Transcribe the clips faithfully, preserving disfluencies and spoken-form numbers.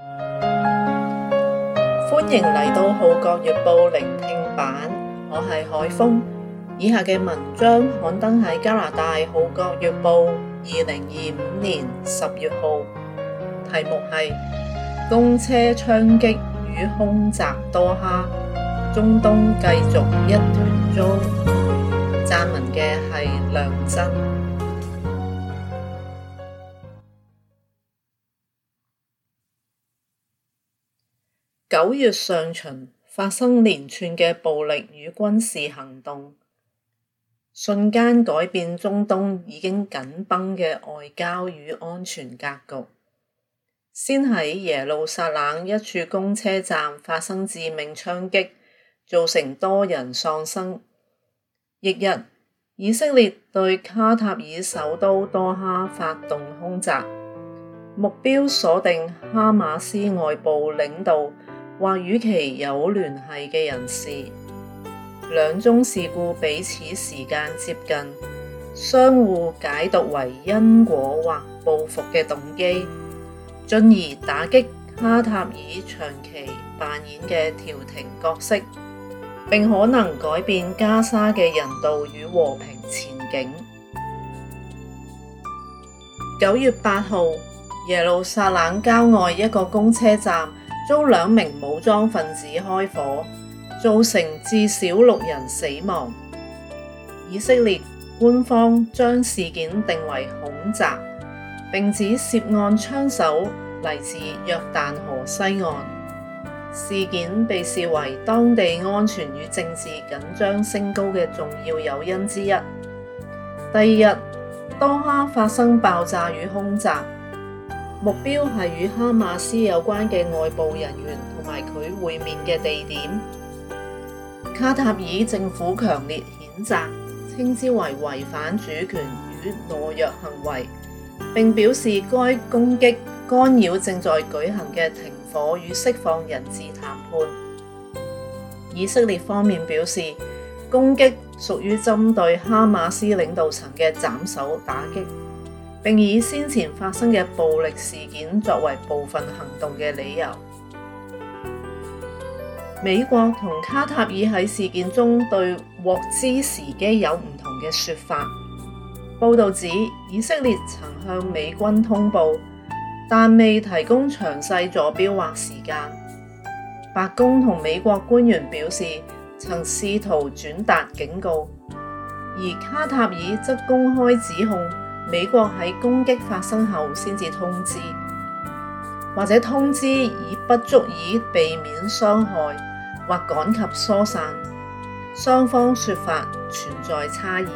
歡迎嚟到《號角月報》聆聽版，我係海峰。以下嘅文章刊登喺加拿大《號角月報》二零二五年十月號，題目係公車槍擊與空襲多哈，中東繼續一團糟。撰文嘅係梁真。九月上旬發生連串嘅暴力與軍事行動，瞬間改變中東已經緊繃嘅外交與安全格局。先喺耶路撒冷一處公車站發生致命槍擊，造成多人喪生。翌日，以色列對卡塔爾首都多哈發動空襲，目標鎖定哈馬斯外部領導或與其有聯繫嘅人士。兩宗事故彼此時間接近，相互解讀為因果或報復嘅動機，進而打擊卡塔爾長期扮演嘅調停角色，並可能改變加沙嘅人道與和平前景。九月八號，耶路撒冷郊外一個公車站遭兩名武裝分子開火，造成至少六人死亡。以色列官方將事件定為恐襲，並指涉案槍手嚟自約旦河西岸。事件被視為當地安全與政治緊張升高嘅重要誘因之一。第二日，多哈發生爆炸與空襲，目標係與哈馬斯有關嘅外部人員同埋佢會面嘅地點。卡塔爾政府強烈譴責，稱之為違反主權與懦弱行為，並表示該攻擊干擾正在舉行嘅停火與釋放人質談判。以色列方面表示，攻擊屬於針對哈馬斯領導層嘅斬首打擊，並以先前發生嘅暴力事件作為部分行動嘅理由。美國同卡塔爾喺事件中對獲知時機有唔同嘅說法。報道指，以色列曾向美軍通報，但未提供詳細坐標或時間。白宮同美國官員表示，曾試圖轉達警告，而卡塔爾則公開指控美國喺攻擊發生後先至通知，或者通知已不足以避免傷害或趕及疏散。雙方說法存在差異。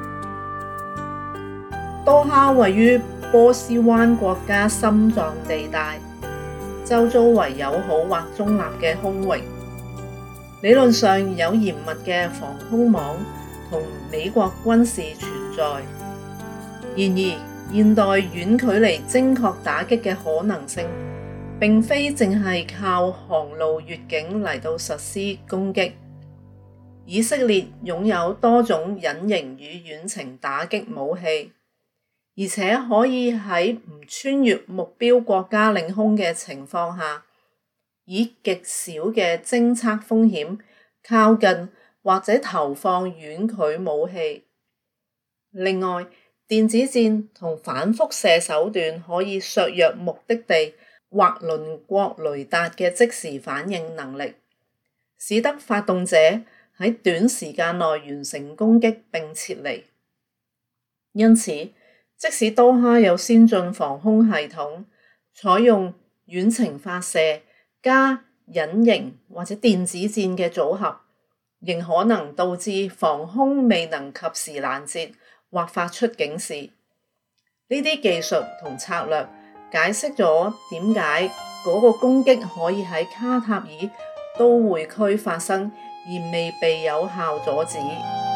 多哈位於波斯灣國家心臟地帶，周遭為友好或中立嘅空域，理論上有嚴密嘅防空網同美國軍事存在。然而，現代遠距離精確打擊嘅可能性並非淨係靠航路越境嚟到實施攻擊。以色列擁有多種隱形與遠程打擊武器，而且可以喺唔穿越目標國家領空嘅情況下，以極小嘅偵測風險靠近或者投放遠距武器。另外，電子戰同反輻射手段可以削弱目的地或鄰國雷達嘅即時反應能力，使得發動者喺短時間內完成攻擊並撤離。因此，即使多哈有先進防空系統，採用遠程發射加隱形或者電子戰嘅組合，仍可能導致防空未能及時攔截或發出警示。呢啲技術同策略解釋咗點解嗰個攻擊可以喺卡塔爾都會區發生，而未被有效阻止。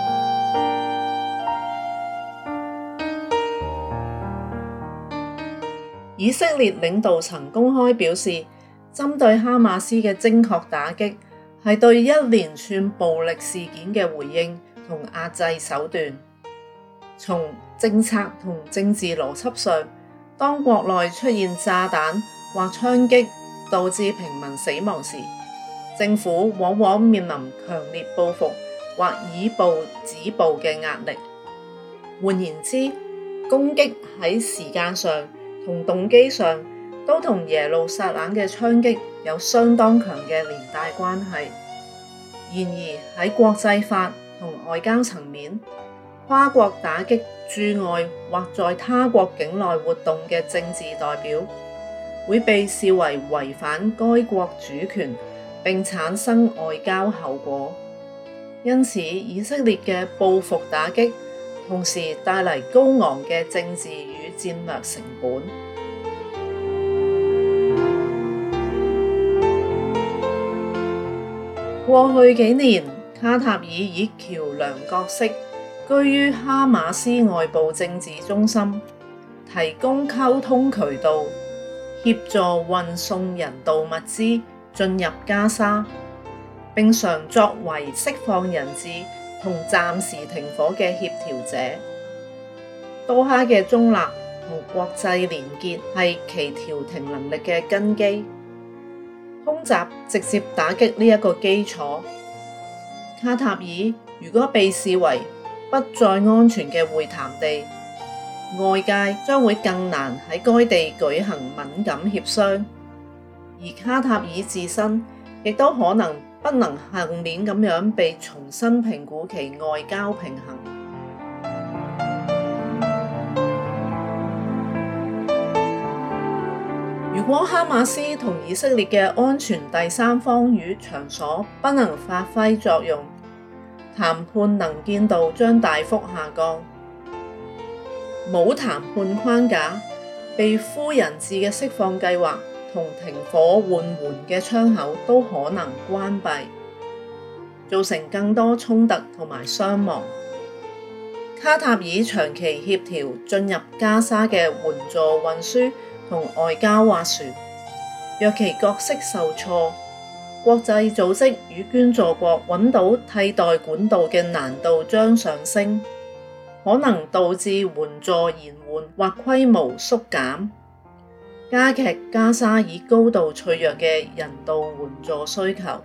以色列領導層公開表示，針對哈馬斯嘅精確打擊係對一連串暴力事件嘅回應同壓制手段。從政策同政治邏輯上，當國內出現炸彈或槍擊導致平民死亡時，政府往往面臨強烈報復或以暴止暴嘅壓力。換言之，攻擊喺時間上同動機上都同耶路撒冷嘅槍擊有相當強嘅連帶關係。然而喺國際法同外交層面，跨國打擊駐外或在他國境內活動嘅政治代表，會被視為違反該國主權並產生外交後果。因此，以色列嘅報復打擊同時帶嚟高昂嘅政治與戰略成本。過去幾年，卡塔爾以橋樑角色居於哈馬斯外部政治中心，提供溝通渠道，協助運送人道物資進入加沙，並常作為釋放人質同暫時停火嘅協調者。多哈嘅中立同國際連結係其調停能力嘅根基。空襲直接打擊呢一個基礎。卡塔爾如果被視為不再安全嘅會談地，外界將會更難喺該地舉行敏感協商，而卡塔爾自身亦都可能不能幸免咁樣被重新評估其外交平衡。如果哈馬斯同以色列嘅安全第三方與場所不能發揮作用，談判能見度將大幅下降。冇談判框架，被俘人質嘅釋放計劃同停火緩緩嘅窗口都可能關閉，造成更多衝突同埋傷亡。卡塔爾長期協調進入加沙嘅援助運輸同外交斡旋，若其角色受挫，國際組織與捐助國揾到替代管道嘅難度將上升，可能導致援助延緩或規模縮減，加劇加沙已高度脆弱嘅人道援助需求。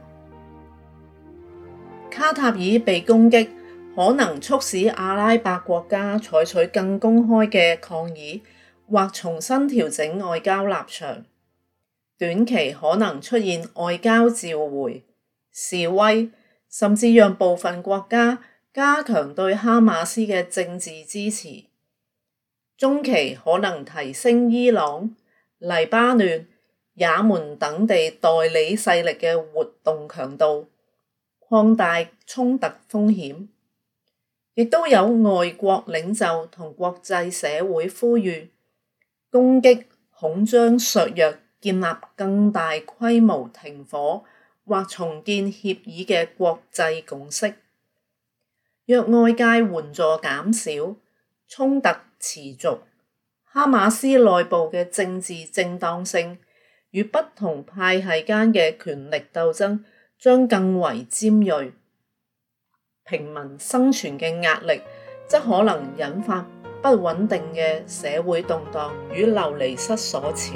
卡塔爾被攻擊，可能促使阿拉伯國家採取更公開嘅抗議，或重新調整外交立場。短期可能出現外交召回、示威，甚至讓部分國家加強對哈馬斯嘅政治支持。中期可能提升伊朗、黎巴嫩、也門等地代理勢力嘅活動強度，擴大衝突風險。亦都有外國領袖同國際社會呼籲攻擊、恐將削弱建立更大規模停火或重建協議嘅國際共識。若外界援助減少，衝突持續，哈馬斯內部嘅政治正當性與不同派系間嘅權力鬥爭將更為尖銳，平民生存嘅壓力則可能引發不穩定嘅社會動盪與流離失所潮。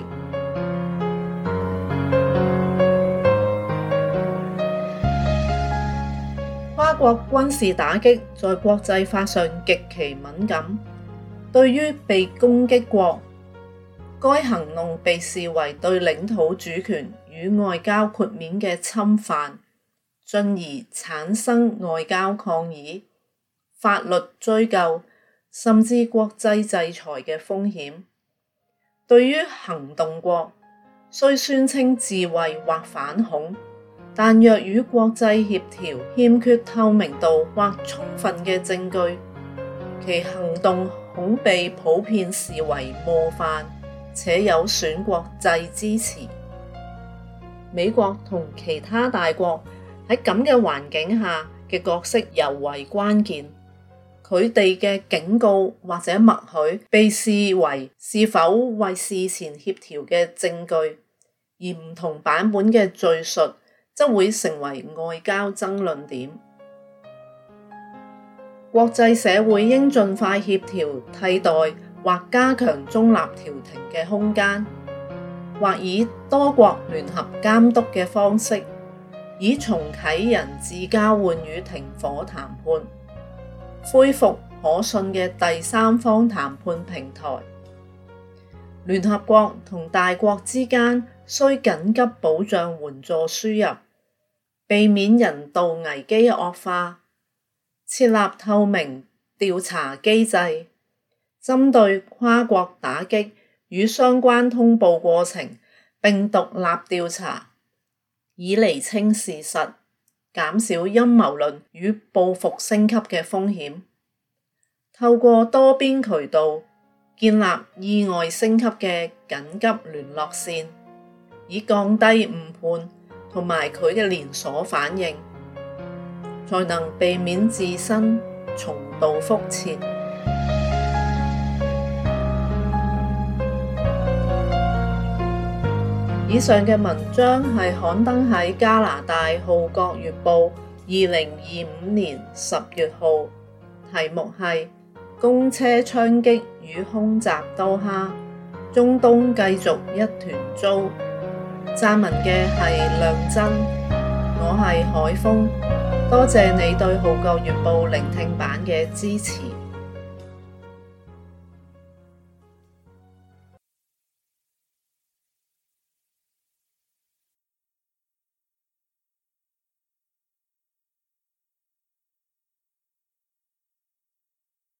跨國軍事打擊在國際法上極其敏感，對於被攻擊國，該行動被視為對領土主權與外交豁免嘅侵犯，進而產生外交抗議、法律追究，甚至國際制裁嘅風險。對於行動國，雖宣稱自衛或反恐，但若與國際協調欠缺透明度或充分嘅證據，其行動恐被普遍視為冒犯，且有損國際支持。美國同其他大國喺咁嘅環境下嘅角色尤為關鍵，佢哋嘅警告或者默許被視為是否為事前協調嘅證據，而唔同版本嘅敘述則會成為外交爭論點。國際社會應盡快協調替代或加強中立調停嘅空間， 或以多國聯合監督嘅方式，以重啟人質交換與停火談判，恢復可信嘅第三方談判平台。聯合國同大國之間需緊急保障援助輸入，避免人道危機惡化，設立透明調查機制，針對跨國打擊與相關通報過程並獨立調查，以釐清事實，減少陰謀論與報復升級嘅風險。透過多邊渠道建立意外升級嘅緊急聯絡線，以降低誤判同埋佢嘅連鎖反應，才能避免自身重蹈覆轍。以上嘅文章係刊登喺加拿大《號角月報》二零二五年十月號，題目係公車槍擊與空襲多哈，中東繼續一團糟。撰文嘅係亮真，我係海峰，多謝你對《號角月報》聆聽版嘅支持。